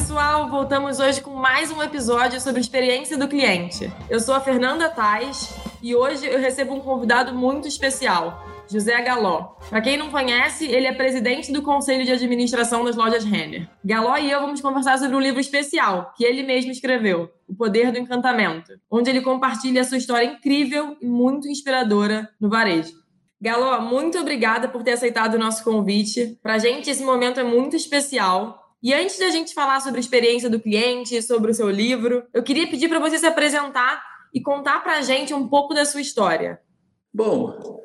pessoal, voltamos hoje com mais um episódio sobre experiência do cliente. Eu sou a Fernanda Tais e hoje eu recebo um convidado muito especial, José Galó. Para quem não conhece, ele é presidente do Conselho de Administração das Lojas Renner. Galó e eu vamos conversar sobre um livro especial que ele mesmo escreveu, O Poder do Encantamento, onde ele compartilha a sua história incrível e muito inspiradora no varejo. Galó, muito obrigada por ter aceitado o nosso convite. Para a gente, esse momento é muito especial. E antes da gente falar sobre a experiência do cliente, sobre o seu livro, eu queria pedir para você se apresentar e contar para a gente um pouco da sua história. Bom,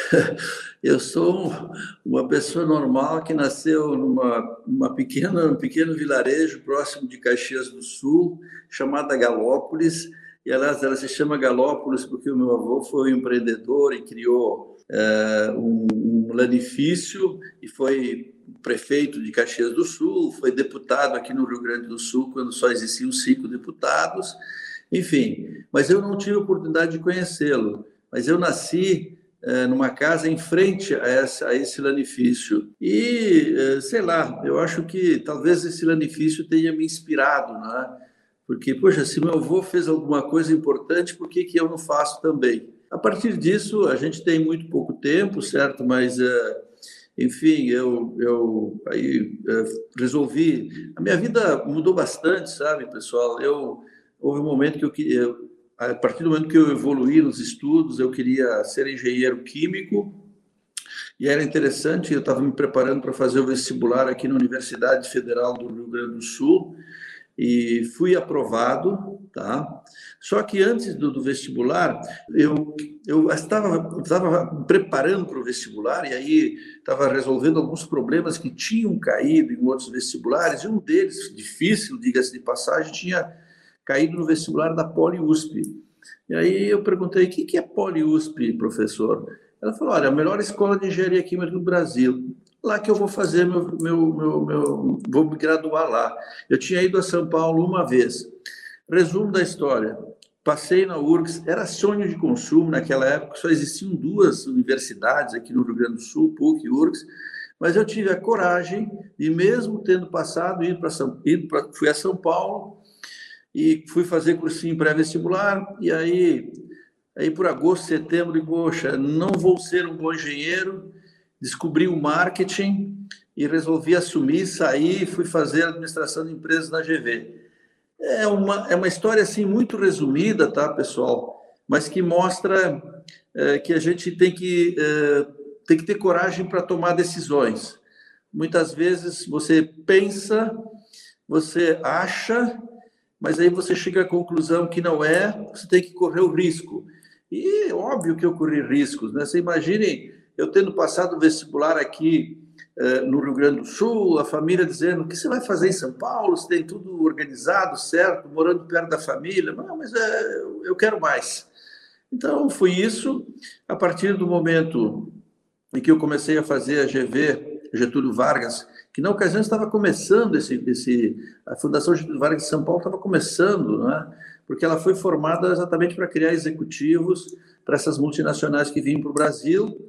eu sou uma pessoa normal que nasceu num pequeno vilarejo próximo de Caxias do Sul, chamada Galópolis. E, aliás, ela se chama Galópolis porque o meu avô foi um empreendedor e criou um lanifício e foi prefeito de Caxias do Sul, foi deputado aqui no Rio Grande do Sul, quando só existiam 5 deputados, enfim. Mas eu não tive a oportunidade de conhecê-lo. Mas eu nasci numa casa em frente a esse lanifício. E, sei lá, eu acho que talvez esse lanifício tenha me inspirado, né? Porque, poxa, se meu avô fez alguma coisa importante, por que eu não faço também? A partir disso, a gente tem muito pouco tempo, certo? Mas, enfim, eu resolvi... A minha vida mudou bastante, sabe, pessoal? Houve um momento que eu queria... A partir do momento que eu evoluí nos estudos, eu queria ser engenheiro químico, e era interessante, eu estava me preparando para fazer o vestibular aqui na Universidade Federal do Rio Grande do Sul, e fui aprovado, tá? Só que antes do vestibular, eu estava me preparando para o vestibular, e aí estava resolvendo alguns problemas que tinham caído em outros vestibulares, e um deles, difícil, diga-se de passagem, tinha caído no vestibular da Poli-USP. E aí eu perguntei, o que é Poli-USP, professor? Ela falou, olha, a melhor escola de engenharia química do Brasil. Lá que eu vou fazer vou me graduar lá. Eu tinha ido a São Paulo uma vez. Resumo da história. Passei na URGS, era sonho de consumo naquela época, só existiam 2 universidades aqui no Rio Grande do Sul, PUC e URGS, mas eu tive a coragem de, mesmo tendo passado, fui a São Paulo, e fui fazer cursinho pré-vestibular, e aí por agosto, setembro, digo, poxa, não vou ser um bom engenheiro, descobri o marketing e resolvi assumir, sair e fui fazer administração de empresas na GV. É uma história assim, muito resumida, tá, pessoal? Mas que mostra que a gente tem que ter coragem para tomar decisões. Muitas vezes você pensa, você acha, mas aí você chega à conclusão que não é, você tem que correr o risco. E óbvio que eu corri riscos, né? Você imagine eu tendo passado o vestibular aqui no Rio Grande do Sul, a família dizendo, o que você vai fazer em São Paulo? Você tem tudo organizado, certo? Morando perto da família. Não, mas eu quero mais. Então, foi isso. A partir do momento em que eu comecei a fazer a GV, Getúlio Vargas, que na ocasião estava começando a Fundação Getúlio Vargas de São Paulo estava começando, né? Porque ela foi formada exatamente para criar executivos para essas multinacionais que vinham para o Brasil.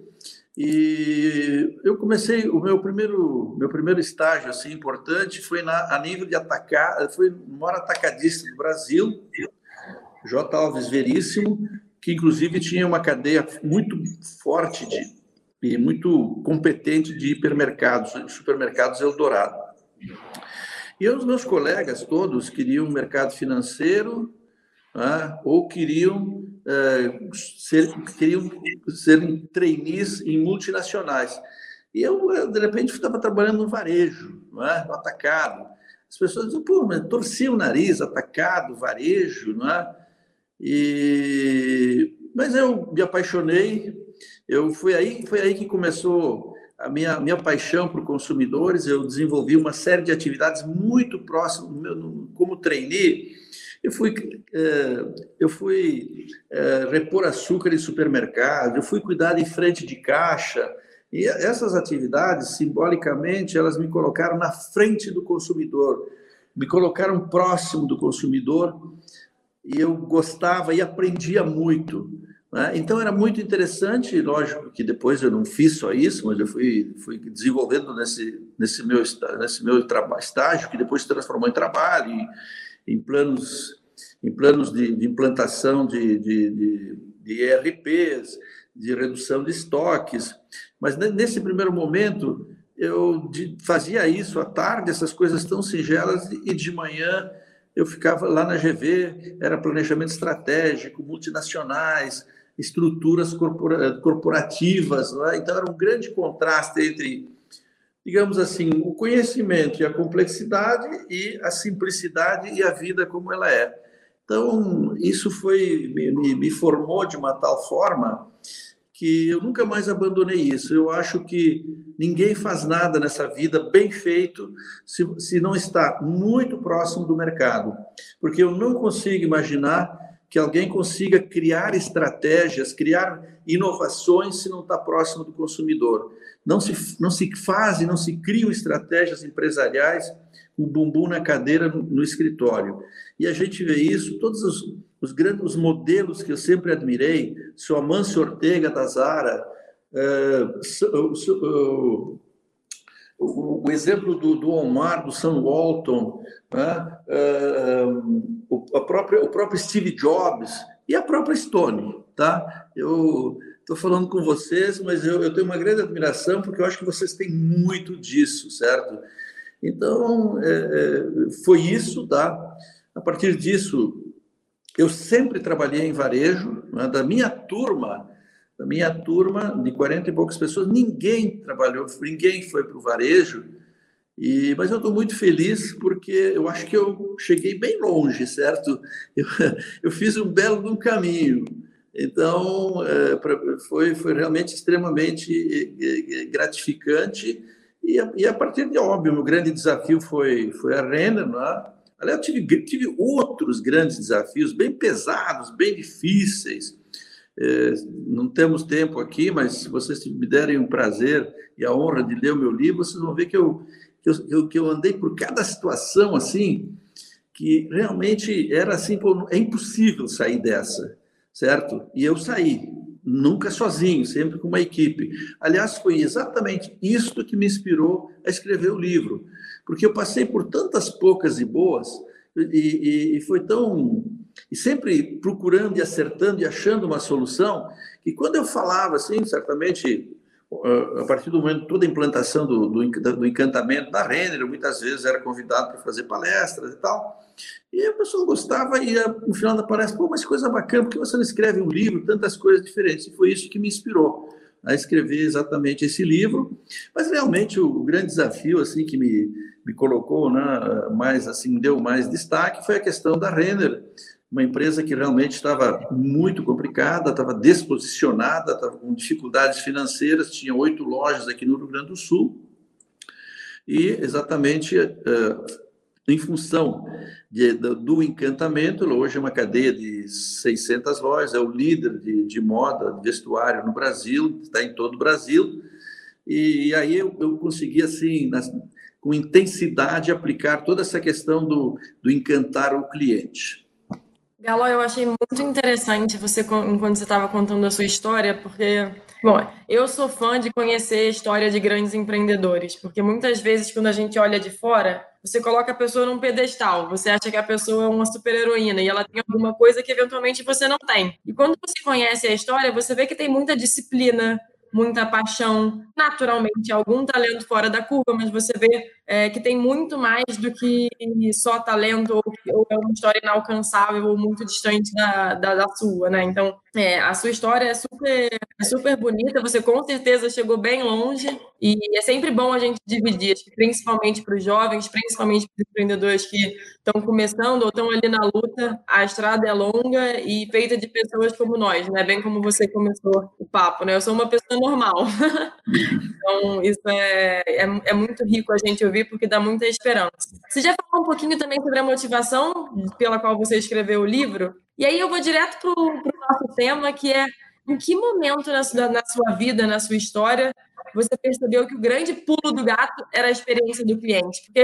E eu comecei, o meu primeiro estágio assim, importante foi a nível de foi no maior atacadista do Brasil, J. Alves Veríssimo, que inclusive tinha uma cadeia muito forte e muito competente de supermercados Eldorado. E os meus colegas todos queriam mercado financeiro, né, ou queriam serem trainees em multinacionais. E eu, de repente, estava trabalhando no varejo, não é? No atacado. As pessoas diziam, pô, mas torcia o nariz, atacado, varejo, não é? Mas eu me apaixonei, foi aí que começou a minha paixão por consumidores. Eu desenvolvi uma série de atividades muito próximas, como trainee. Eu fui repor açúcar em supermercado, eu fui cuidar de frente de caixa, e essas atividades, simbolicamente, elas me colocaram na frente do consumidor, me colocaram próximo do consumidor, e eu gostava e aprendia muito. né? Então, era muito interessante. Lógico que depois eu não fiz só isso, mas eu fui desenvolvendo nesse meu estágio, que depois se transformou em trabalho, em planos de implantação de ERPs, de redução de estoques. Mas nesse primeiro momento, eu fazia isso à tarde, essas coisas tão singelas, e de manhã eu ficava lá na GV, era planejamento estratégico, multinacionais, estruturas corporativas, não é? Então era um grande contraste entre, digamos assim, o conhecimento e a complexidade, e a simplicidade e a vida como ela é. Então, isso me formou de uma tal forma que eu nunca mais abandonei isso. Eu acho que ninguém faz nada nessa vida bem feito se não está muito próximo do mercado, porque eu não consigo imaginar que alguém consiga criar estratégias, criar inovações se não está próximo do consumidor. Não se fazem, não se criam estratégias empresariais com o bumbum na cadeira no escritório. E a gente vê isso, todos os modelos que eu sempre admirei, seu Amancio Ortega da Zara, o exemplo do Walmart, do Sam Walton, né? O próprio Steve Jobs e a própria Stone. Tá? Eu estou falando com vocês, mas eu tenho uma grande admiração, porque eu acho que vocês têm muito disso, certo? Então, foi isso, tá? A partir disso, eu sempre trabalhei em varejo, né? Da minha turma de 40 e poucas pessoas, ninguém trabalhou, ninguém foi para o varejo, mas eu estou muito feliz porque eu acho que eu cheguei bem longe, certo? Eu fiz um belo caminho. Então, foi realmente extremamente gratificante, e a partir de, óbvio, o grande desafio foi a Renner, né? Aliás, eu tive outros grandes desafios, bem pesados, bem difíceis. Não temos tempo aqui, mas se vocês me derem um prazer e a honra de ler o meu livro, vocês vão ver que eu andei por cada situação assim, que realmente era assim, é impossível sair dessa, certo? E eu saí, nunca sozinho, sempre com uma equipe. Aliás, foi exatamente isso que me inspirou a escrever o livro, porque eu passei por tantas poucas e boas, e foi tão... E sempre procurando e acertando e achando uma solução, que quando eu falava assim, certamente, a partir do momento toda a implantação do encantamento da Renner, muitas vezes era convidado para fazer palestras e tal, e a pessoa gostava, e no final da palestra, pô, mas coisa bacana, por que você não escreve um livro, tantas coisas diferentes? E foi isso que me inspirou a escrever exatamente esse livro. Mas realmente o grande desafio assim que me colocou, né, mais assim, deu mais destaque, foi a questão da Renner, uma empresa que realmente estava muito complicada, estava desposicionada, estava com dificuldades financeiras, tinha 8 lojas aqui no Rio Grande do Sul, e exatamente em função do encantamento, hoje é uma cadeia de 600 lojas, é o líder de moda, de vestuário no Brasil, está em todo o Brasil, e aí eu consegui, assim, com intensidade, aplicar toda essa questão do encantar o cliente. Galo, eu achei muito interessante você, enquanto você estava contando a sua história, porque, bom, eu sou fã de conhecer a história de grandes empreendedores, porque muitas vezes, quando a gente olha de fora, você coloca a pessoa num pedestal, você acha que a pessoa é uma super-heroína e ela tem alguma coisa que eventualmente você não tem. E quando você conhece a história, você vê que tem muita disciplina, muita paixão, naturalmente algum talento fora da curva, mas você vê que tem muito mais do que só talento, ou é uma história inalcançável ou muito distante da sua, né? Então, a sua história é super bonita, você com certeza chegou bem longe, e é sempre bom a gente dividir, acho que principalmente para os jovens, principalmente para os empreendedores que estão começando ou estão ali na luta, a estrada é longa e feita de pessoas como nós, né? Bem como você começou o papo, né? Eu sou uma pessoa normal. Então, isso é muito rico a gente ouvir, porque dá muita esperança. Você já falou um pouquinho também sobre a motivação pela qual você escreveu o livro, e aí eu vou direto para o nosso tema, que é: em que momento na sua vida, na sua história, você percebeu que o grande pulo do gato era a experiência do cliente? Porque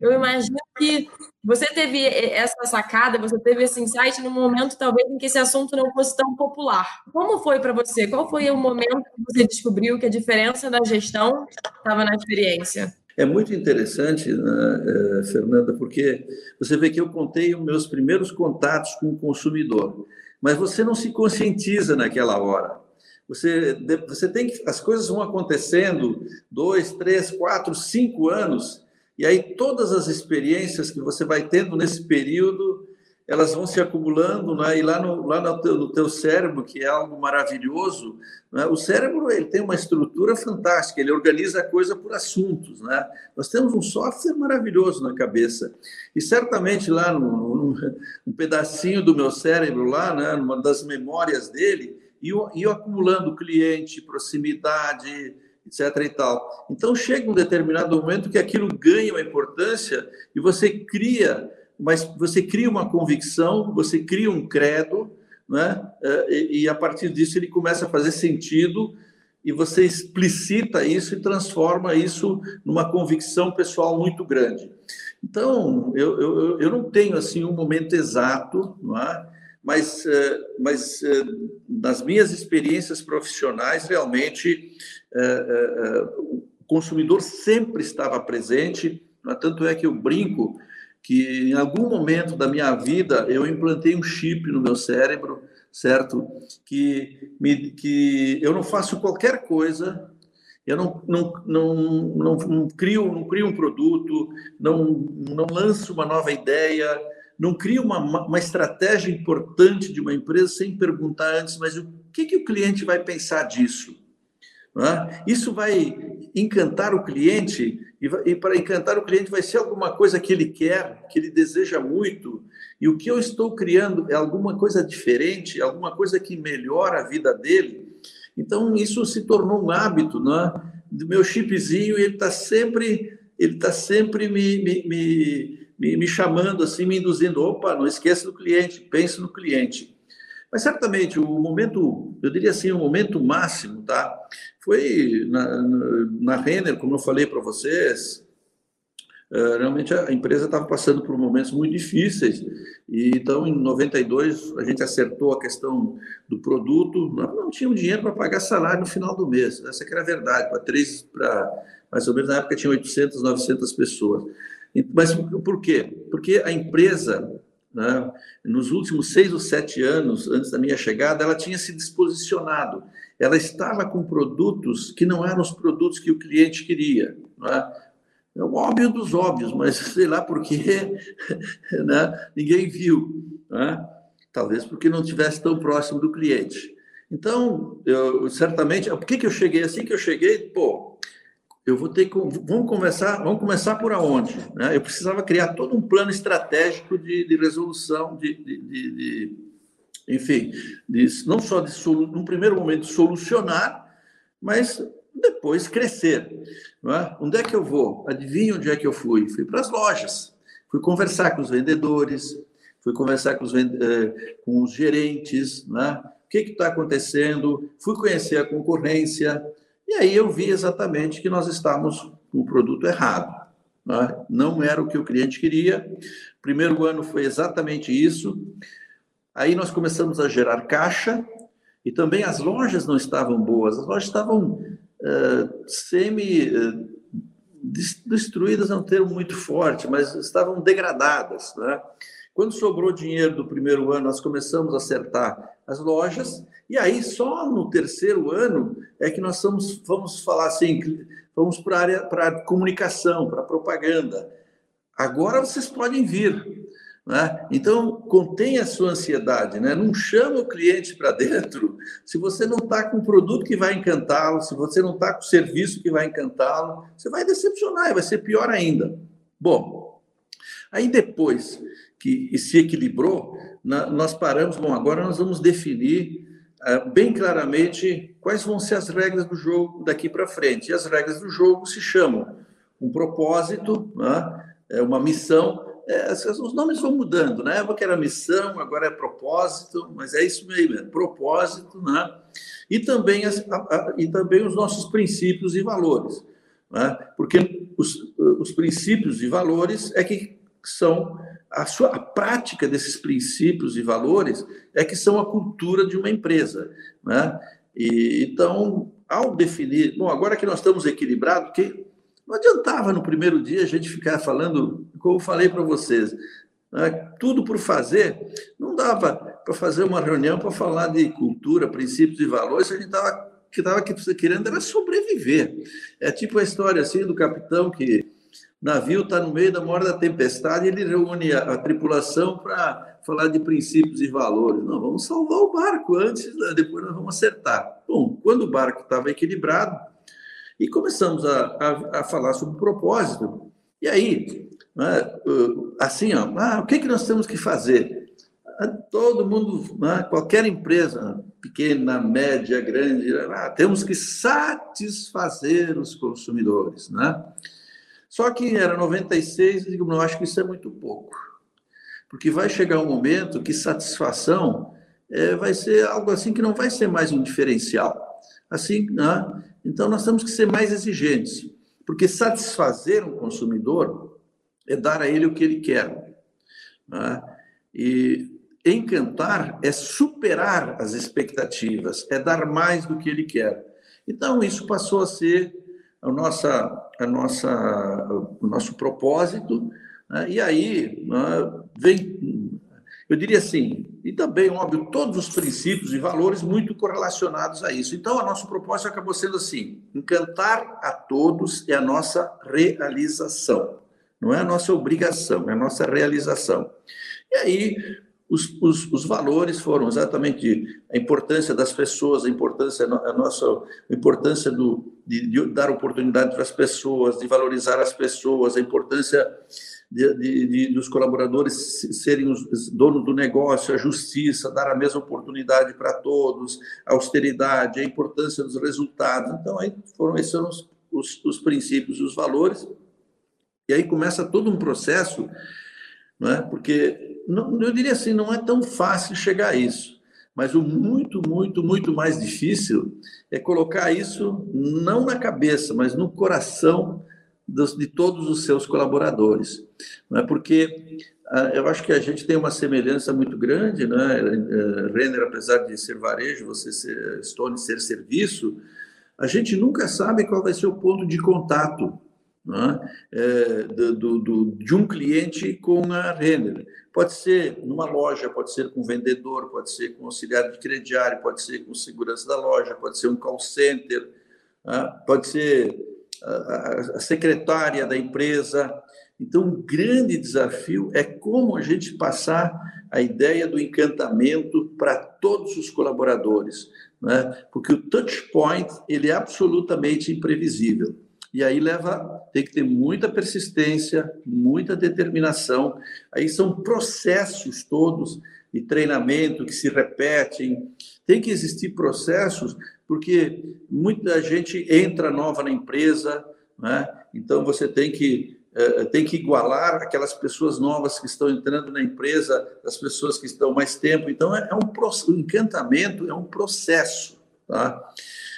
eu imagino que você teve essa sacada, você teve esse insight no momento, talvez, em que esse assunto não fosse tão popular. Como foi para você? Qual foi o momento que você descobriu que a diferença da gestão estava na experiência? É muito interessante, né, Fernanda, porque você vê que eu contei os meus primeiros contatos com o consumidor, mas você não se conscientiza naquela hora. Você tem que... As coisas vão acontecendo 2, 3, 4, 5 anos, e aí todas as experiências que você vai tendo nesse período, elas vão se acumulando, né? E lá no teu cérebro, que é algo maravilhoso, né? O cérebro, ele tem uma estrutura fantástica, ele organiza a coisa por assuntos, né? Nós temos um software maravilhoso na cabeça, e certamente lá num pedacinho do meu cérebro, lá, né? Numa das memórias dele, e acumulando cliente, proximidade, etc. e tal. Então chega um determinado momento que aquilo ganha uma importância e você cria uma convicção, você cria um credo, né? E a partir disso ele começa a fazer sentido e você explicita isso e transforma isso numa convicção pessoal muito grande. Então, eu não tenho assim um momento exato, não é? Mas nas minhas experiências profissionais, realmente, o consumidor sempre estava presente, não é? Tanto é que eu brinco que em algum momento da minha vida eu implantei um chip no meu cérebro, certo? Que eu não faço qualquer coisa, eu não crio um produto, não lanço uma nova ideia, não crio uma estratégia importante de uma empresa sem perguntar antes, mas o que o cliente vai pensar disso? Isso vai encantar o cliente, e para encantar o cliente vai ser alguma coisa que ele quer, que ele deseja muito, e o que eu estou criando é alguma coisa diferente, alguma coisa que melhora a vida dele. Então, isso se tornou um hábito, né, do meu chipzinho, e ele está sempre me chamando, assim, me induzindo, opa, não esqueça do cliente, pense no cliente. Mas certamente o momento, eu diria assim, o momento máximo, tá? Foi na Renner, como eu falei para vocês, realmente a empresa estava passando por momentos muito difíceis, e então em 92 a gente acertou a questão do produto, não tinha dinheiro para pagar salário no final do mês, essa que era a verdade, para mais ou menos na época tinha 800, 900 pessoas. Mas por quê? Porque a empresa, né, nos últimos 6 ou 7 anos, antes da minha chegada, ela tinha se disposicionado. Ela estava com produtos que não eram os produtos que o cliente queria. Né? É o óbvio dos óbvios, mas sei lá por quê, né, ninguém viu. Né? Talvez porque não estivesse tão próximo do cliente. Então, certamente... Por que eu cheguei assim que eu cheguei? Eu vou ter que... Vamos começar por aonde? Né? Eu precisava criar todo um plano estratégico de resolução, enfim, não só num primeiro momento, solucionar, mas depois crescer. Não é? Onde é que eu vou? Adivinha onde é que eu fui? Fui para as lojas, fui conversar com os vendedores, fui conversar com os gerentes, né? O que está acontecendo? Fui conhecer a concorrência, e aí eu vi exatamente que nós estávamos com o produto errado. Né? Não era o que o cliente queria. O primeiro ano foi exatamente isso. Aí nós começamos a gerar caixa, e também as lojas não estavam boas. As lojas estavam destruídas, é um termo muito forte, mas estavam degradadas. Né? Quando sobrou dinheiro do primeiro ano, nós começamos a acertar as lojas, e aí só no terceiro ano é que nós vamos falar assim, vamos para a comunicação, para a propaganda. Agora vocês podem vir. Né? Então, contenha a sua ansiedade, né? Não chama o cliente para dentro se você não está com o produto que vai encantá-lo, se você não está com o serviço que vai encantá-lo, você vai decepcionar e vai ser pior ainda. Bom, aí depois que se equilibrou, nós paramos, agora nós vamos definir bem claramente quais vão ser as regras do jogo daqui para frente. E as regras do jogo se chamam um propósito, né? Uma missão. Os nomes vão mudando, né? Porque era missão, agora é propósito, mas é isso mesmo, propósito, né? E também os nossos princípios e valores. né? Porque os princípios e valores é que são a prática desses princípios e valores é que são a cultura de uma empresa, né? E, então, ao definir... Bom, agora que nós estamos equilibrados, que não adiantava no primeiro dia a gente ficar falando, como eu falei para vocês, né, tudo por fazer, não dava para fazer uma reunião para falar de cultura, princípios e valores, a gente estava querendo era sobreviver. É tipo a história assim do capitão que o navio está no meio da maior da tempestade e ele reúne a tripulação para falar de princípios e valores. Não, vamos salvar o barco antes, depois nós vamos acertar. Bom, quando o barco estava equilibrado, e começamos a falar sobre o propósito, e aí, assim, o que nós temos que fazer? Todo mundo, qualquer empresa, pequena, média, grande, temos que satisfazer os consumidores, né? Só que era 96, eu digo, não, acho que isso é muito pouco, porque vai chegar um momento que satisfação vai ser algo assim que não vai ser mais um diferencial. Assim, né? Então, nós temos que ser mais exigentes, porque satisfazer um consumidor é dar a ele o que ele quer, né? E encantar é superar as expectativas, é dar mais do que ele quer. Então, isso passou a ser o nosso propósito, né? E aí vem, eu diria assim, e também, óbvio, todos os princípios e valores muito correlacionados a isso. Então, o nosso propósito acabou sendo assim: encantar a todos é a nossa realização, não é a nossa obrigação, é a nossa realização. E aí, os valores foram exatamente a importância das pessoas, a importância de dar oportunidade para as pessoas, de valorizar as pessoas, a importância dos colaboradores serem os donos do negócio, a justiça, dar a mesma oportunidade para todos, a austeridade, a importância dos resultados. Então, esses foram os princípios e os valores. E aí começa todo um processo, não é? Porque, eu diria assim, não é tão fácil chegar a isso, mas o muito, muito, muito mais difícil é colocar isso não na cabeça, mas no coração de todos os seus colaboradores, não é? Porque eu acho que a gente tem uma semelhança muito grande, né? Renner, apesar de ser varejo, Stone ser serviço, a gente nunca sabe qual vai ser o ponto de contato, né? De um cliente com a Renner. Pode ser numa loja, pode ser com o vendedor, pode ser com o auxiliar de crediário, pode ser com segurança da loja, pode ser um call center, pode ser a secretária da empresa. Então, um grande desafio é como a gente passar a ideia do encantamento para todos os colaboradores, né? Porque o touch point ele é absolutamente imprevisível. E aí tem que ter muita persistência, muita determinação. Aí são processos todos de treinamento que se repetem. Tem que existir processos, porque muita gente entra nova na empresa, né? Então você tem que igualar aquelas pessoas novas que estão entrando na empresa, as pessoas que estão mais tempo. Então, o encantamento é um processo, tá?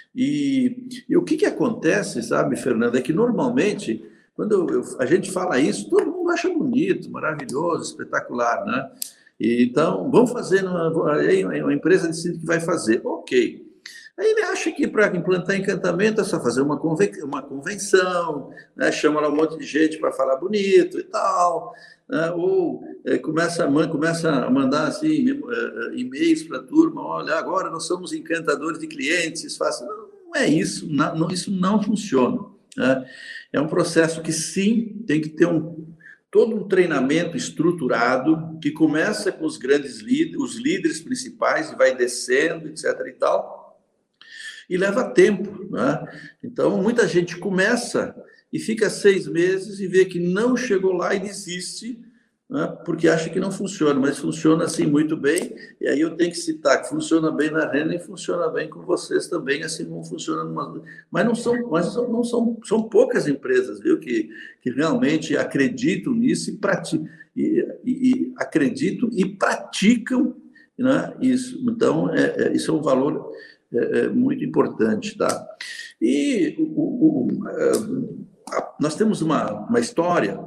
E o que acontece, sabe, Fernanda, é que normalmente, quando a gente fala isso, todo mundo acha bonito, maravilhoso, espetacular, né? Então, vamos fazer, uma empresa decide que vai fazer, ok. Aí ele acha que para implantar encantamento é só fazer uma convenção, né? Chama lá um monte de gente para falar bonito e tal, né? Ou começa a mandar assim, e-mails para a turma, olha, agora nós somos encantadores de clientes, não é isso, isso não funciona, né? É um processo que sim, tem que ter todo um treinamento estruturado, que começa com os grandes líderes, os líderes principais, e vai descendo, etc. e tal, e leva tempo, né? Então, muita gente começa e fica 6 meses e vê que não chegou lá e desiste, né? Porque acha que não funciona, mas funciona assim muito bem. E aí eu tenho que citar que funciona bem na Renner e funciona bem com vocês também, assim como funciona mas são poucas empresas, viu, que realmente acreditam nisso e acreditam e praticam, né, isso. Então, isso é um valor muito importante, tá? E nós temos uma história.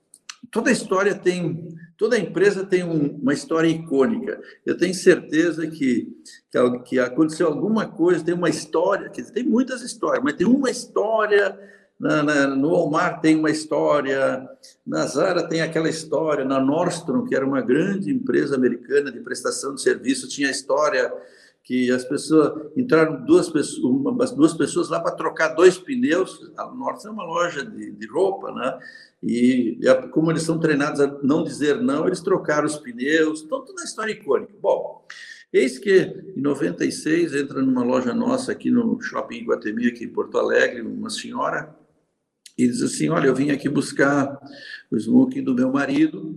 Toda empresa tem uma história icônica. Eu tenho certeza que aconteceu alguma coisa, tem uma história, quer dizer, tem muitas histórias, mas tem uma história. No Walmart tem uma história, na Zara tem aquela história, na Nordstrom, que era uma grande empresa americana de prestação de serviço, tinha a história que as pessoas entraram duas pessoas lá para trocar 2 pneus. A Nordstrom é uma loja de roupa, né? E como eles são treinados a não dizer não, eles trocaram os pneus. Então, toda a história icônica. Bom, eis que, em 96, entra numa loja nossa aqui no Shopping Iguatemi, aqui em Porto Alegre, uma senhora, e diz assim, olha, eu vim aqui buscar o smoking do meu marido,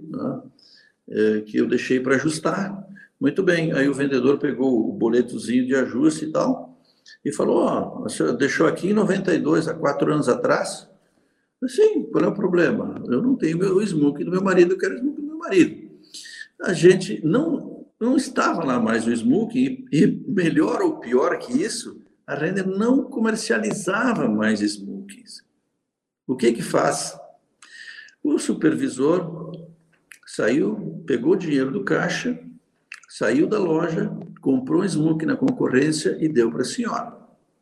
né, que eu deixei para ajustar. Muito bem. Aí o vendedor pegou o boletozinho de ajuste e tal, e falou, a senhora deixou aqui em 92, há 4 anos atrás? Sim, qual é o problema? Eu não tenho o smoking do meu marido, eu quero o smoking do meu marido. A gente não estava lá mais o smoking, e melhor ou pior que isso, a Renner não comercializava mais smokings. O que faz? O supervisor saiu, pegou o dinheiro do caixa, saiu da loja, comprou um smoking na concorrência e deu para a senhora.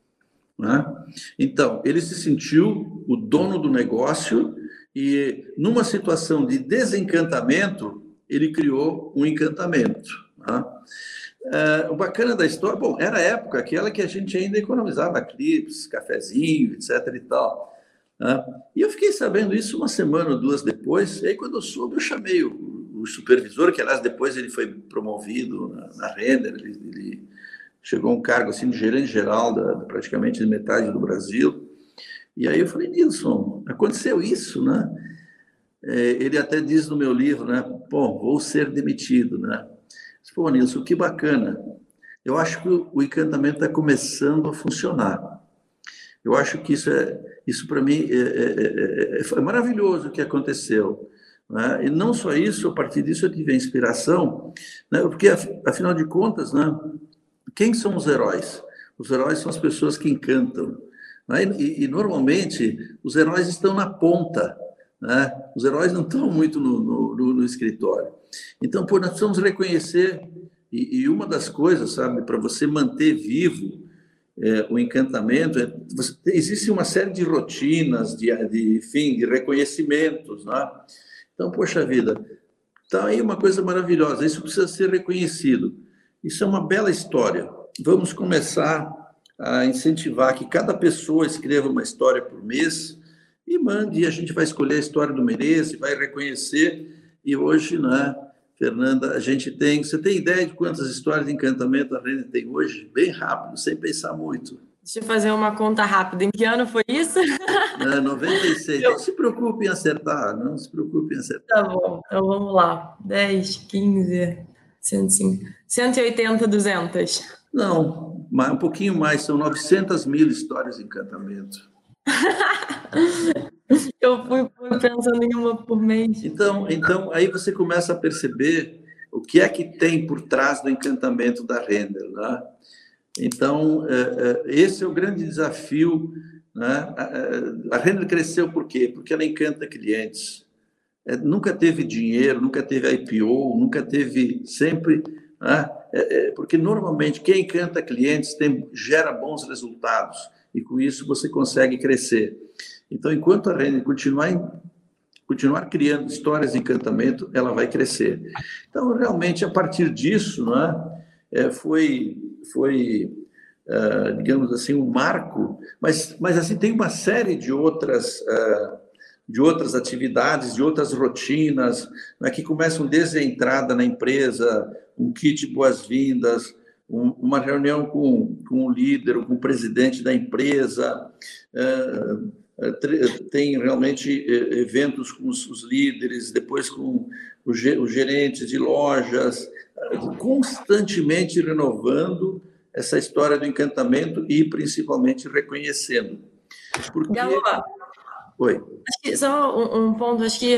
Né? Então, ele se sentiu o dono do negócio e, numa situação de desencantamento, ele criou um encantamento. Né? O bacana da história, bom, era a época aquela que a gente ainda economizava clipes, cafezinho, etc. e tal. Né? E eu fiquei sabendo isso 1 semana ou 2 depois, e aí quando eu soube, eu chamei o supervisor, que aliás depois ele foi promovido na Renner, ele chegou a um cargo assim de gerente geral praticamente de metade do Brasil. E aí eu falei, Nilson, aconteceu isso, né? Ele até diz no meu livro, né? Pô, vou ser demitido, né? Pô, Nilson, que bacana. Eu acho que o encantamento está começando a funcionar. Eu acho que isso para mim foi maravilhoso o que aconteceu. Né? E não só isso, a partir disso eu tive a inspiração, né? Porque afinal de contas, né? Quem são os heróis? Os heróis são as pessoas que encantam. Né? E normalmente, os heróis estão na ponta. Né? Os heróis não estão muito no escritório. Então, nós precisamos reconhecer, e uma das coisas, sabe, para você manter vivo o encantamento, existe uma série de rotinas, de reconhecimentos. Né? Então, poxa vida, está aí uma coisa maravilhosa, isso precisa ser reconhecido. Isso é uma bela história. Vamos começar a incentivar que cada pessoa escreva uma história por mês e mande, e a gente vai escolher a história do mês e vai reconhecer. E hoje, né, Fernanda, você tem ideia de quantas histórias de encantamento a Renner tem hoje? Bem rápido, sem pensar muito. Deixa eu fazer uma conta rápida. Em que ano foi isso? 96. Não se preocupe em acertar, não se preocupe em acertar. Tá bom, então vamos lá. 10, 15... 105, 180, 200. Não, um pouquinho mais, são 900 mil histórias de encantamento. Eu fui pensando em uma por mês. Então, aí você começa a perceber o que é que tem por trás do encantamento da Renner. Né? Então, esse é o grande desafio. Né? A Renner cresceu por quê? Porque ela encanta clientes. Nunca teve dinheiro, nunca teve IPO, nunca teve sempre... Né? Porque, normalmente, quem encanta clientes gera bons resultados e, com isso, você consegue crescer. Então, enquanto a Renner continuar criando histórias de encantamento, ela vai crescer. Então, realmente, a partir disso, né, foi digamos assim, um marco, mas assim, tem uma série de outras atividades, de outras rotinas, né, que começam desde a entrada na empresa, um kit boas-vindas, uma reunião com o líder, com o presidente da empresa, tem realmente eventos com os líderes, depois com os gerentes de lojas, constantemente renovando essa história do encantamento e principalmente reconhecendo. Galo, Oi. acho que só um ponto, acho que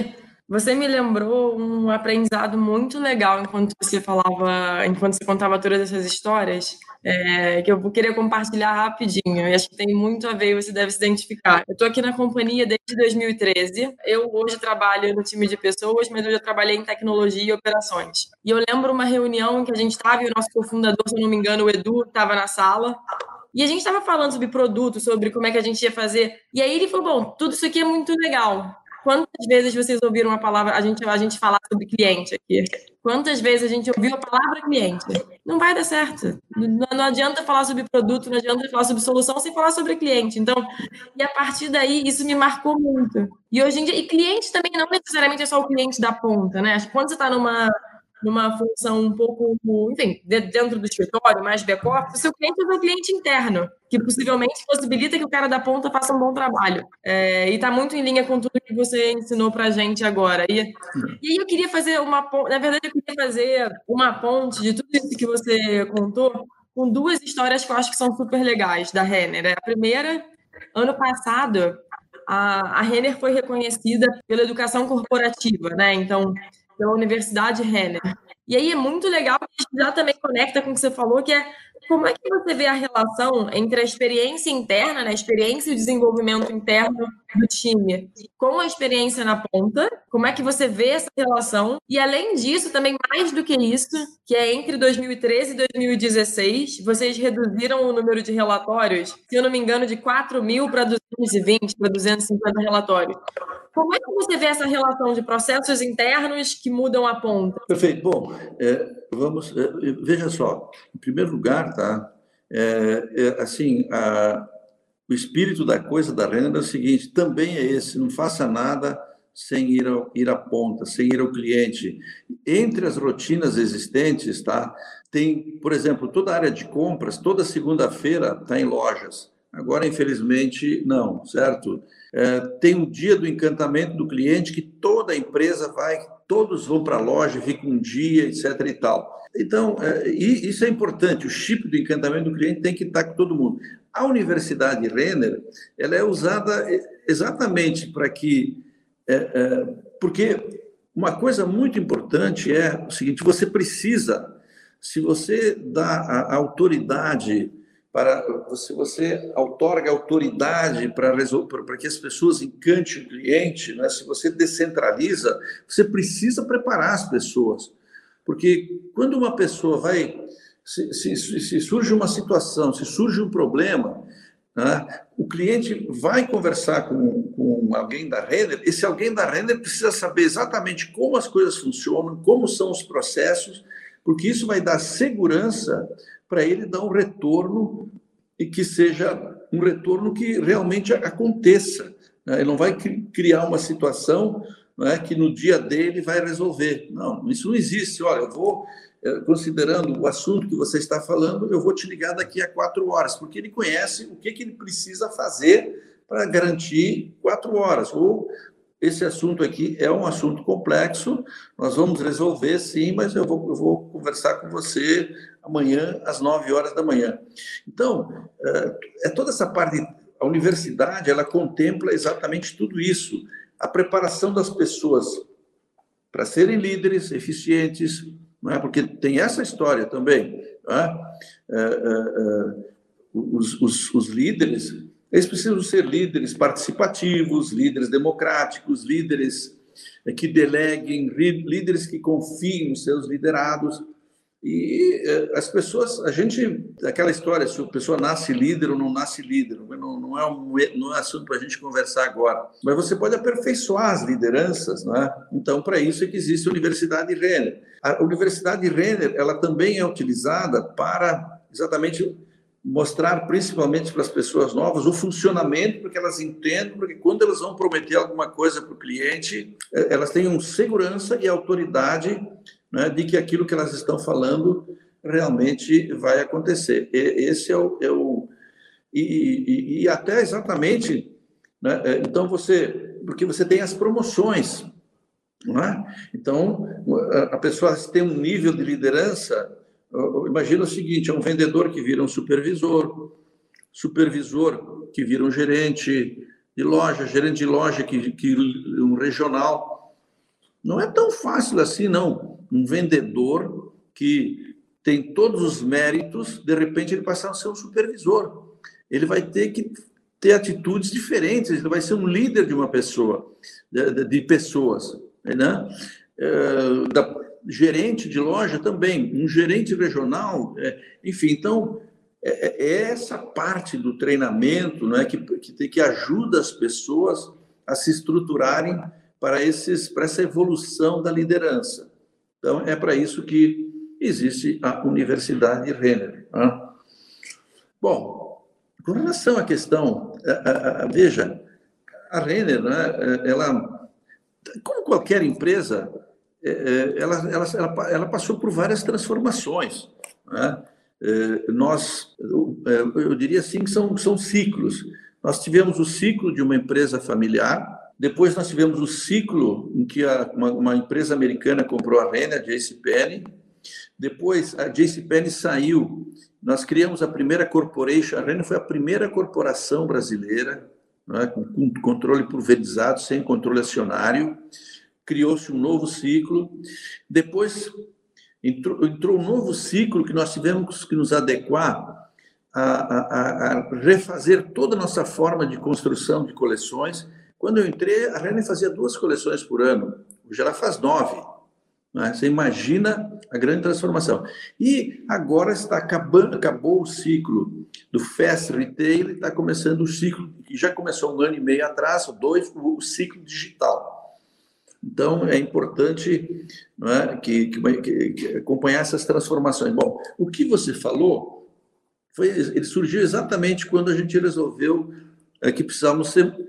Você me lembrou um aprendizado muito legal enquanto você contava todas essas histórias, que eu queria compartilhar rapidinho. E acho que tem muito a ver e você deve se identificar. Eu estou aqui na companhia desde 2013. Eu hoje trabalho no time de pessoas, mas eu já trabalhei em tecnologia e operações. E eu lembro uma reunião em que a gente estava e o nosso cofundador, se eu não me engano, o Edu, estava na sala. E a gente estava falando sobre produto, sobre como é que a gente ia fazer. E aí ele falou: bom, tudo isso aqui é muito legal. Quantas vezes vocês ouviram a palavra, a gente falar sobre cliente aqui? Quantas vezes a gente ouviu a palavra cliente? Não vai dar certo. Não adianta falar sobre produto, não adianta falar sobre solução sem falar sobre cliente. Então, e a partir daí, isso me marcou muito. E hoje em dia, e cliente também não necessariamente é só o cliente da ponta, né? Acho que quando você está numa função um pouco, enfim, dentro do escritório, mais back-office, o seu cliente é o cliente interno, que possivelmente possibilita que o cara da ponta faça um bom trabalho. E está muito em linha com tudo que você ensinou para a gente agora. E aí eu queria fazer na verdade, eu queria fazer uma ponte de tudo isso que você contou com duas histórias que eu acho que são super legais da Renner. A primeira, ano passado, a Renner foi reconhecida pela educação corporativa, né? Então, pela Universidade Renner. E aí é muito legal, que já também conecta com o que você falou, que é como é que você vê a relação entre a experiência interna, né, a experiência e o desenvolvimento interno do time, com a experiência na ponta, como é que você vê essa relação? E além disso, também mais do que isso, que é entre 2013 e 2016, vocês reduziram o número de relatórios, se eu não me engano, de 4.000 para 220, para 250 relatórios. Como é que você vê essa relação de processos internos que mudam a ponta? Perfeito. Bom, veja só, em primeiro lugar, tá? Assim, o espírito da coisa da Renner é o seguinte, também é esse, não faça nada sem ir à ponta, sem ir ao cliente. Entre as rotinas existentes, tá? Tem, por exemplo, toda a área de compras, toda segunda-feira está em lojas. Agora, infelizmente, não, certo? Tem o dia do encantamento do cliente, que toda a empresa vai, todos vão para a loja, fica um dia, etc. e tal. Então, isso é importante, o chip do encantamento do cliente tem que estar com todo mundo. A Universidade Renner, ela é usada exatamente para que... porque uma coisa muito importante é o seguinte, você precisa, se você dá a autoridade... se você outorga autoridade para que as pessoas encantem o cliente, né? Se você descentraliza, você precisa preparar as pessoas. Porque quando uma pessoa vai... Se surge uma situação, se surge um problema, né? O cliente vai conversar com alguém da Renner, esse alguém da Renner precisa saber exatamente como as coisas funcionam, como são os processos, porque isso vai dar segurança para ele dar um retorno e que seja um retorno que realmente aconteça. Né? Ele não vai criar uma situação, né, que no dia dele vai resolver. Não, isso não existe. Olha, eu vou, considerando o assunto que você está falando, eu vou te ligar daqui a 4 horas, porque ele conhece o que ele precisa fazer para garantir 4 horas. Ou esse assunto aqui é um assunto complexo, nós vamos resolver sim, mas eu vou conversar com você amanhã às 9 horas da manhã. Então, toda essa parte, a universidade, ela contempla exatamente tudo isso, a preparação das pessoas para serem líderes eficientes, não é? Porque tem essa história também, não é? Os líderes... Eles precisam ser líderes participativos, líderes democráticos, líderes que deleguem, líderes que confiem nos seus liderados. E as pessoas, aquela história, se a pessoa nasce líder ou não nasce líder, não é assunto para a gente conversar agora. Mas você pode aperfeiçoar as lideranças, né? Então, para isso é que existe a Universidade Renner. A Universidade Renner, ela também é utilizada para exatamente... mostrar principalmente para as pessoas novas o funcionamento, para que elas entendam, porque quando elas vão prometer alguma coisa para o cliente, elas tenham segurança e autoridade, né, de que aquilo que elas estão falando realmente vai acontecer. Esse e até exatamente, né, então porque você tem as promoções, não é? Então a pessoa tem um nível de liderança. Imagina o seguinte, é um vendedor que vira um supervisor que vira um gerente de loja que um regional. Não é tão fácil assim, não. Um vendedor que tem todos os méritos, de repente ele passar a ser um supervisor. Ele vai ter que ter atitudes diferentes, ele vai ser um líder de uma pessoa, de pessoas, né? Gerente de loja também, um gerente regional, enfim, então é essa parte do treinamento, né, que ajuda as pessoas a se estruturarem para essa evolução da liderança. Então, é para isso que existe a Universidade Renner. Né? Bom, com relação à questão, veja, a Renner, né, ela, como qualquer empresa, ela passou por várias transformações. Né? Eu diria assim que são ciclos. Nós tivemos o ciclo de uma empresa familiar, depois nós tivemos o ciclo em que uma empresa americana comprou a Renner, a JCPenney, depois a JCPenney saiu, nós criamos a primeira corporation, a Renner foi a primeira corporação brasileira, né, com controle pulverizado, sem controle acionário, criou-se um novo ciclo, depois entrou um novo ciclo que nós tivemos que nos adequar a refazer toda a nossa forma de construção de coleções. Quando eu entrei, a Renner fazia 2 coleções por ano, hoje ela faz 9. Né? Você imagina a grande transformação. E agora acabou o ciclo do Fast Retail, está começando o ciclo, que já começou 1 ano e meio atrás, 2, o ciclo digital. Então, é importante, não é, que acompanhar essas transformações. Bom, o que você falou, ele surgiu exatamente quando a gente resolveu que precisávamos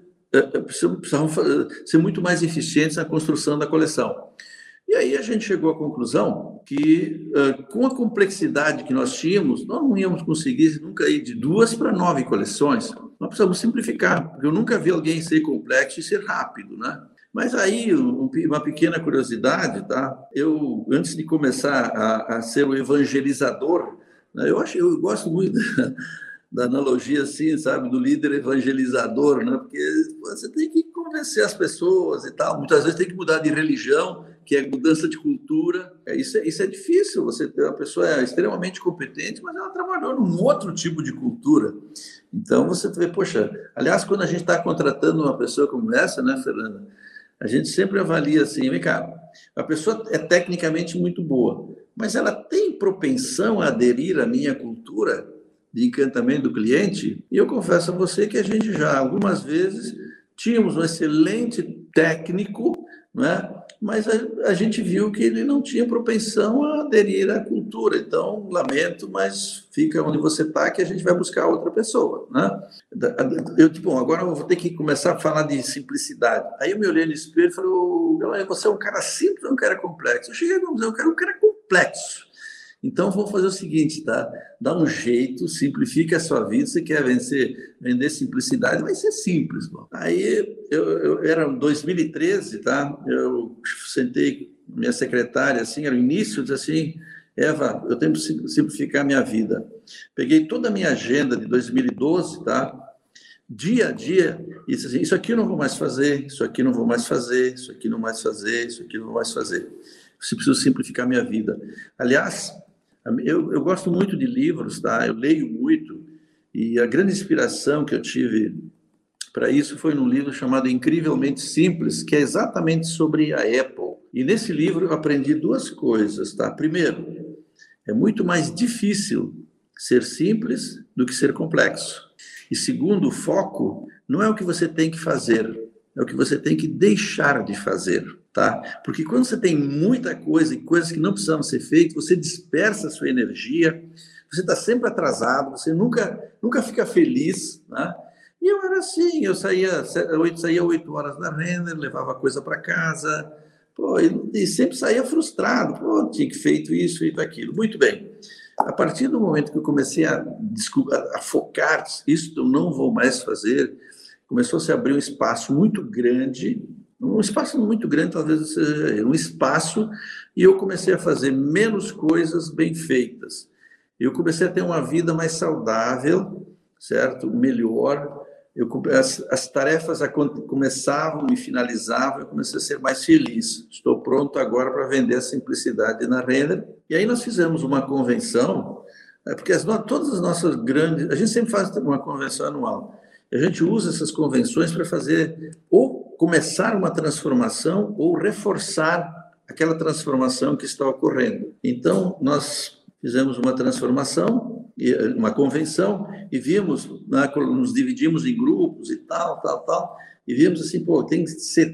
ser muito mais eficientes na construção da coleção. E aí a gente chegou à conclusão que, com a complexidade que nós tínhamos, nós não íamos conseguir nunca ir de 2 para 9 coleções. Nós precisamos simplificar, porque eu nunca vi alguém ser complexo e ser rápido, né? Mas aí, uma pequena curiosidade, tá? Eu, antes de começar a ser o evangelizador, né, eu gosto muito da analogia, assim, sabe, do líder evangelizador, né? Porque você tem que convencer as pessoas e tal. Muitas vezes tem que mudar de religião, que é mudança de cultura. Isso é difícil. Você ter uma pessoa extremamente competente, mas ela trabalhou num outro tipo de cultura. Então, você vê, poxa, aliás, quando a gente está contratando uma pessoa como essa, né, Fernanda, a gente sempre avalia assim, vem cá, a pessoa é tecnicamente muito boa, mas ela tem propensão a aderir à minha cultura de encantamento do cliente? E eu confesso a você que a gente já, algumas vezes, tínhamos um excelente técnico, né? Mas a gente viu que ele não tinha propensão a aderir à cultura. Então, lamento, mas fica onde você está, que a gente vai buscar outra pessoa, né? Bom, agora eu vou ter que começar a falar de simplicidade. Aí eu me olhei no espelho e falei, você é um cara simples ou um cara complexo? Eu cheguei a conclusão, eu quero um cara complexo. Então, vamos fazer o seguinte, tá? Dá um jeito, simplifica a sua vida. Você quer vender simplicidade, vai ser simples. Bom. Aí, era 2013, tá? Eu sentei com minha secretária, assim, era o início, disse assim, Eva, eu tenho que simplificar a minha vida. Peguei toda a minha agenda de 2012, tá? Dia a dia, e disse assim, isso aqui eu não vou mais fazer, isso aqui eu não vou mais fazer, isso aqui não vou mais fazer, isso aqui eu não vou mais fazer. Eu preciso simplificar a minha vida. Aliás, eu gosto muito de livros, tá? Eu leio muito, e a grande inspiração que eu tive para isso foi num livro chamado Incrivelmente Simples, que é exatamente sobre a Apple. E nesse livro eu aprendi 2 coisas, tá? Primeiro, é muito mais difícil ser simples do que ser complexo. E segundo, o foco não é o que você tem que fazer, é o que você tem que deixar de fazer. Tá? Porque quando você tem muita coisa e coisas que não precisam ser feitas, você dispersa a sua energia, você está sempre atrasado, você nunca fica feliz. Né? E eu era assim, eu saía 8 horas da Renner, levava coisa para casa, e sempre saía frustrado. Tinha que feito isso, feito aquilo. Muito bem. A partir do momento que eu comecei a focar, isso eu não vou mais fazer, começou a se abrir um espaço muito grande, talvez seja um espaço, e eu comecei a fazer menos coisas bem feitas. Eu comecei a ter uma vida mais saudável, certo? Melhor, as tarefas começavam e finalizavam, eu comecei a ser mais feliz. Estou pronto agora para vender a simplicidade na Renner. E aí nós fizemos uma convenção, porque todas as nossas grandes... A gente sempre faz uma convenção anual. A gente usa essas convenções para fazer ou começar uma transformação ou reforçar aquela transformação que está ocorrendo. Então, nós fizemos uma transformação, uma convenção, e vimos, nos dividimos em grupos e tal, e vimos assim, tem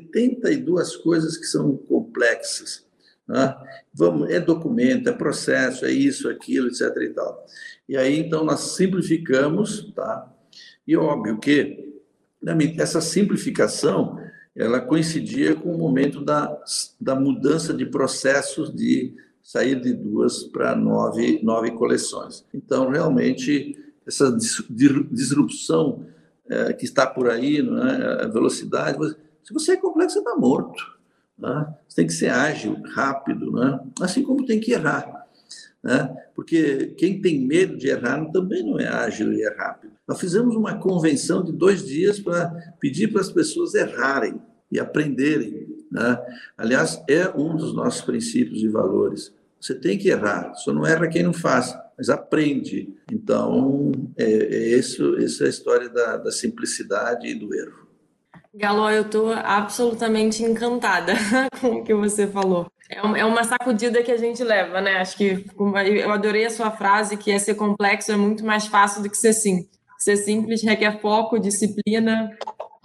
72 coisas que são complexas. Né? É documento, é processo, é isso, aquilo, etc. e tal. E aí, então, nós simplificamos, tá? E óbvio que essa simplificação, ela coincidia com o momento da mudança de processos, de sair de 2 para 9 coleções. Então, realmente, essa disrupção que está por aí, né, a velocidade, se você é complexo, você está morto. Né? Você tem que ser ágil, rápido, né? Assim como tem que errar. Né? Porque quem tem medo de errar também não é ágil e é rápido. Nós fizemos uma convenção de 2 dias para pedir para as pessoas errarem e aprenderem. Né? Aliás, é um dos nossos princípios e valores. Você tem que errar, só não erra quem não faz, mas aprende. Então, essa é a história da simplicidade e do erro. Galo, eu estou absolutamente encantada com o que você falou. É uma sacudida que a gente leva, né? Acho que eu adorei a sua frase, que ser complexo é muito mais fácil do que ser simples. Ser simples requer foco, disciplina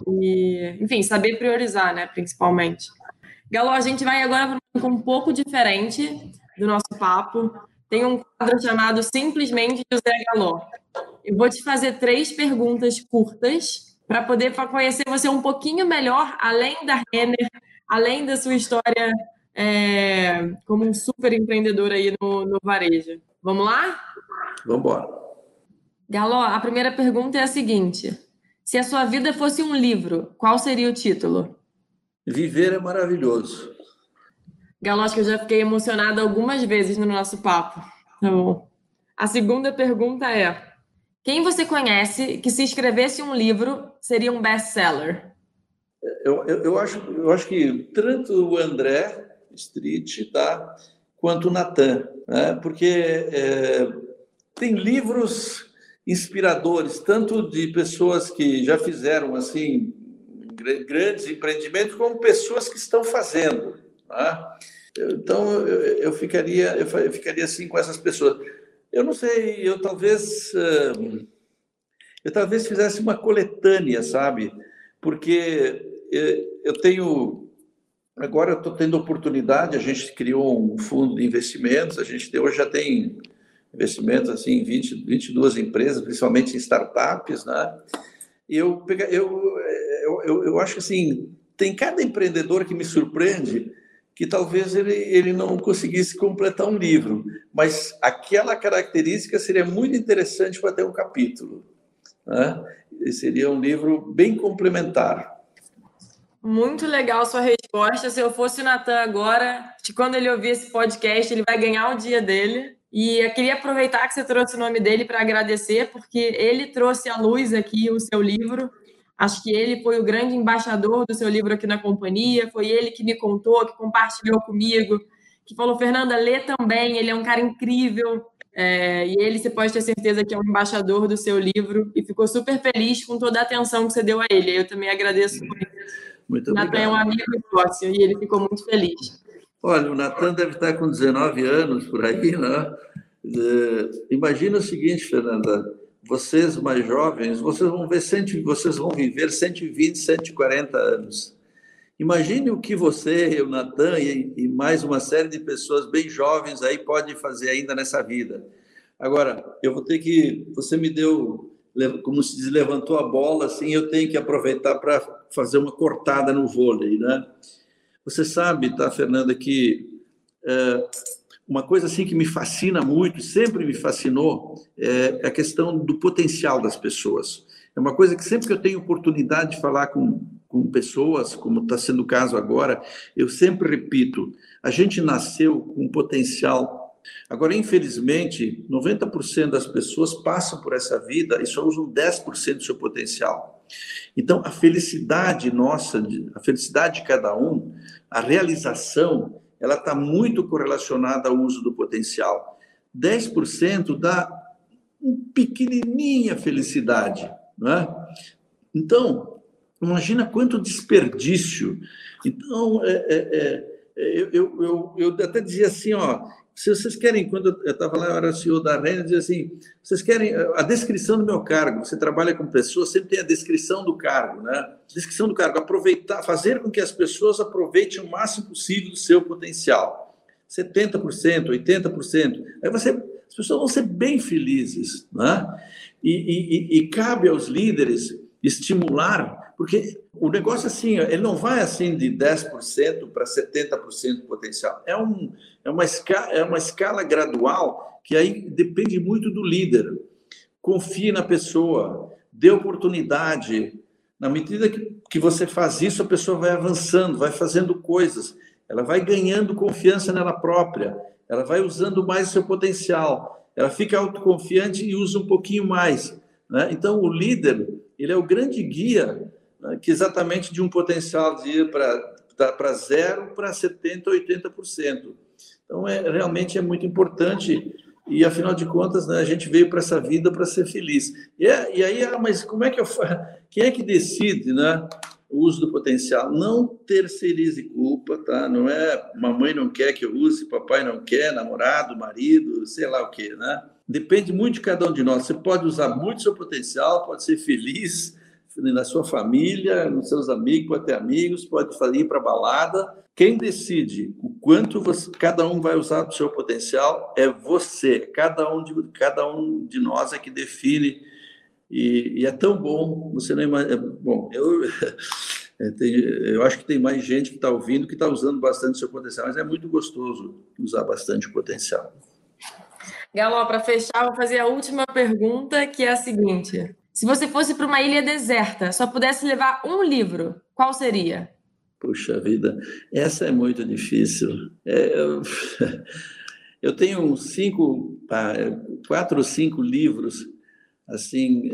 e, enfim, saber priorizar, né? Principalmente. Galo, a gente vai agora para um pouco diferente do nosso papo. Tem um quadro chamado Simplesmente José Galo. Eu vou te fazer 3 perguntas curtas para poder conhecer você um pouquinho melhor, além da Renner, além da sua história como um super empreendedor aí no varejo. Vamos lá? Vamos embora. Galo, a primeira pergunta é a seguinte: se a sua vida fosse um livro, qual seria o título? Viver é maravilhoso. Galo, acho que eu já fiquei emocionada algumas vezes no nosso papo. Tá bom. A segunda pergunta é: quem você conhece que, se escrevesse um livro, seria um best-seller? Eu acho que tanto o André Street, tá, quanto o Natan, né? Porque tem livros inspiradores, tanto de pessoas que já fizeram assim grandes empreendimentos, como pessoas que estão fazendo. Tá? Então, eu ficaria assim com essas pessoas. Eu não sei, eu talvez fizesse uma coletânea, sabe? Porque agora eu estou tendo oportunidade, a gente criou um fundo de investimentos, hoje já tem investimentos assim, em 22 empresas, principalmente em startups, né? E eu acho que assim, tem cada empreendedor que me surpreende, que talvez ele não conseguisse completar um livro, mas aquela característica seria muito interessante para ter um capítulo, né? E seria um livro bem complementar. Muito legal a sua resposta. Se eu fosse o Natan agora, quando ele ouvir esse podcast, ele vai ganhar o dia dele. E eu queria aproveitar que você trouxe o nome dele para agradecer, porque ele trouxe à luz aqui o seu livro. Acho que ele foi o grande embaixador do seu livro aqui na companhia, foi ele que me contou, que compartilhou comigo, que falou: Fernanda, lê também, ele é um cara incrível, e ele, você pode ter certeza que é um embaixador do seu livro, e ficou super feliz com toda a atenção que você deu a ele. Eu também agradeço muito. Muito obrigado. Natan é um amigo e sócio, e ele ficou muito feliz. Olha, o Natan deve estar com 19 anos por aí, né? Imagina o seguinte, Fernanda, vocês mais jovens, vocês vão viver 120, 140 anos. Imagine o que você, o Natan e mais uma série de pessoas bem jovens aí podem fazer ainda nessa vida. Agora, eu vou ter que... Você me deu, como se diz, levantou a bola, assim, eu tenho que aproveitar para fazer uma cortada no vôlei, né? Você sabe, tá, Fernanda, que uma coisa assim que me fascina muito, sempre me fascinou, é a questão do potencial das pessoas. É uma coisa que sempre que eu tenho oportunidade de falar com pessoas, como está sendo o caso agora, eu sempre repito: a gente nasceu com potencial. Agora, infelizmente, 90% das pessoas passam por essa vida e só usam 10% do seu potencial. Então, a felicidade nossa, a felicidade de cada um, a realização, ela está muito correlacionada ao uso do potencial. 10% dá uma pequenininha felicidade, né? Então, imagina quanto desperdício. Então, eu até dizia assim, ó, se vocês querem, quando eu estava lá, eu era CEO da Renner, dizia assim, vocês querem a descrição do meu cargo, você trabalha com pessoas, sempre tem a descrição do cargo, né? Descrição do cargo, aproveitar, fazer com que as pessoas aproveitem o máximo possível do seu potencial. 70%, 80%. Aí as pessoas vão ser bem felizes, né? E cabe aos líderes estimular, porque o negócio assim, ele não vai assim de 10% para 70% potencial. É uma escala gradual que aí depende muito do líder. Confie na pessoa, dê oportunidade. Na medida que você faz isso, a pessoa vai avançando, vai fazendo coisas, ela vai ganhando confiança nela própria, ela vai usando mais o seu potencial, ela fica autoconfiante e usa um pouquinho mais, né? Então, o líder, ele é o grande guia, né, que exatamente de um potencial de ir para 0 para 70%, 80%. Então, realmente é muito importante e, afinal de contas, né, a gente veio para essa vida para ser feliz. E aí, mas como é que eu faço? Quem é que decide, né, o uso do potencial? Não terceirize culpa, tá? Não é mamãe não quer que eu use, papai não quer, namorado, marido, sei lá o quê, né? Depende muito de cada um de nós. Você pode usar muito seu potencial, pode ser feliz na sua família, nos seus amigos, pode ter amigos, pode ir para balada. Quem decide o quanto cada um vai usar do seu potencial é você. Cada um de nós é que define. E é tão bom, você não imagina. Bom, eu acho que tem mais gente que está ouvindo que está usando bastante o seu potencial, mas é muito gostoso usar bastante o potencial. Galo, para fechar, vou fazer a última pergunta, que é a seguinte. Se você fosse para uma ilha deserta, só pudesse levar um livro, qual seria? Puxa vida, essa é muito difícil. Eu tenho uns 4 ou 5 livros, assim,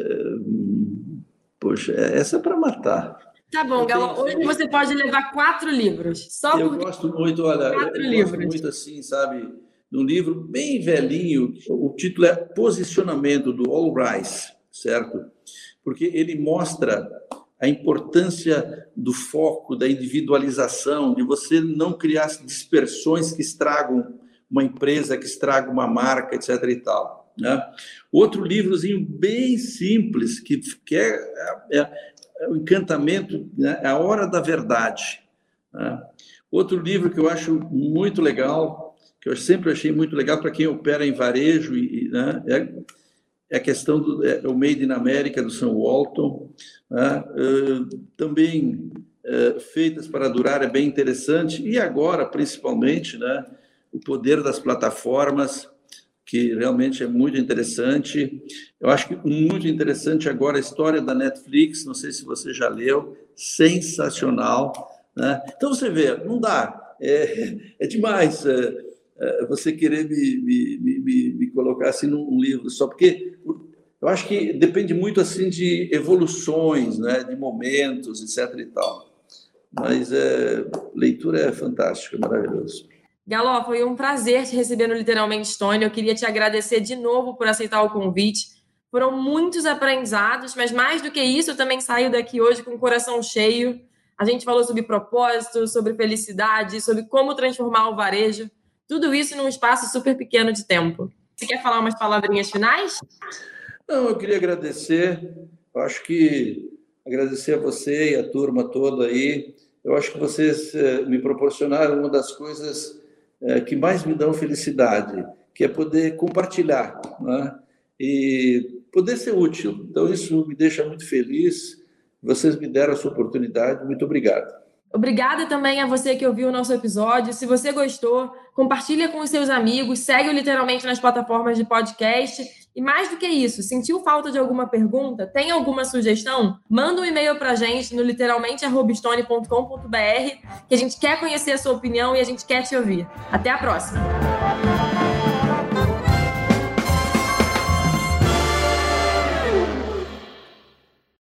poxa, essa é para matar. Tá bom, Galo, hoje você pode levar 4 livros. Eu gosto muito, olha, gosto muito assim, sabe, de um livro bem velhinho, o título é Posicionamento, do All Rise, certo? Porque ele mostra a importância do foco, da individualização, de você não criar dispersões que estragam uma empresa, que estragam uma marca, etc. e tal, né? Outro livrozinho bem simples, que é o encantamento, né? A Hora da Verdade, né? Outro livro que eu acho muito legal, que eu sempre achei muito legal para quem opera em varejo, né? É a questão do o Made in America, do Sam Walton, né? Também Feitas para Durar, é bem interessante. E agora, principalmente, né, o poder das plataformas, que realmente é muito interessante. Eu acho que muito interessante agora a história da Netflix, não sei se você já leu, sensacional, né? Então, você vê, não dá, é demais você querer me colocar assim num livro só, porque eu acho que depende muito assim de evoluções, né, de momentos, etc. e tal. Mas leitura é fantástica, é maravilhoso. Galo, foi um prazer te receber no Literalmente Stone. Eu queria te agradecer de novo por aceitar o convite. Foram muitos aprendizados, mas mais do que isso, eu também saio daqui hoje com o coração cheio. A gente falou sobre propósito, sobre felicidade, sobre como transformar o varejo. Tudo isso num espaço super pequeno de tempo. Você quer falar umas palavrinhas finais? Não, eu queria agradecer. Eu acho que agradecer a você e a turma toda aí. Eu acho que vocês me proporcionaram uma das coisas que mais me dão felicidade, que é poder compartilhar, né? E poder ser útil. Então, isso me deixa muito feliz. Vocês me deram essa oportunidade. Muito obrigado. Obrigada também a você que ouviu o nosso episódio. Se você gostou, compartilha com os seus amigos, segue-o Literalmente nas plataformas de podcast. E mais do que isso, sentiu falta de alguma pergunta? Tem alguma sugestão? Manda um e-mail para a gente no literalmente@stone.com.br, que a gente quer conhecer a sua opinião e a gente quer te ouvir. Até a próxima!